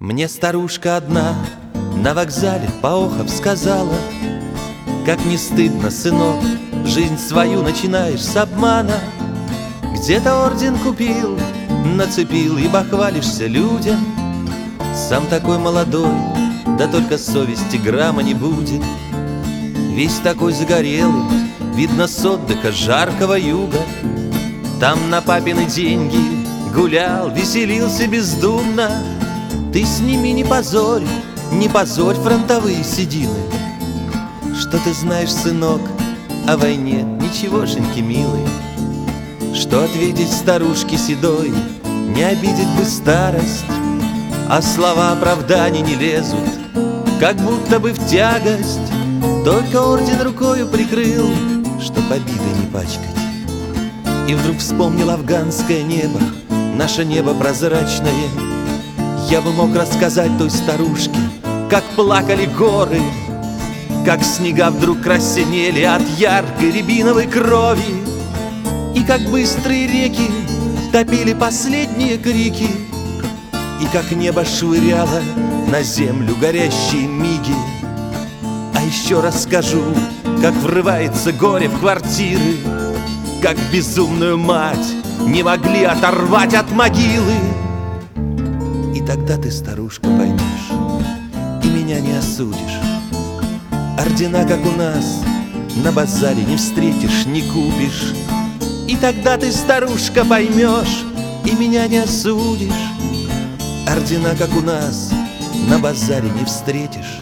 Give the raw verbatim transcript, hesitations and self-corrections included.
Мне старушка одна на вокзале поохов сказала: как не стыдно, сынок, жизнь свою начинаешь с обмана. Где-то орден купил, нацепил и бахвалишься людям. Сам такой молодой, да только совести грамма не будет. Весь такой загорелый, видно с отдыха жаркого юга. Там на папины деньги гулял, веселился бездумно. Ты с ними не позорь, не позорь фронтовые седины. Что ты знаешь, сынок, о войне, ничегошеньки милый. Что ответить старушке седой, не обидеть бы старость. А слова оправданий не лезут, как будто бы в тягость. Только орден рукою прикрыл, чтоб обидой не пачкать. И вдруг вспомнил афганское небо, наше небо прозрачное. Я бы мог рассказать той старушке, как плакали горы, как снега вдруг краснели от яркой рябиновой крови, и как быстрые реки топили последние крики, и как небо швыряло на землю горящие миги. А еще расскажу, как врывается горе в квартиры, как безумную мать не могли оторвать от могилы. И тогда ты, старушка, поймешь и меня не осудишь. Ордена, как у нас, на базаре не встретишь, не купишь. И тогда ты, старушка, поймешь и меня не осудишь. Ордена, как у нас, на базаре не встретишь,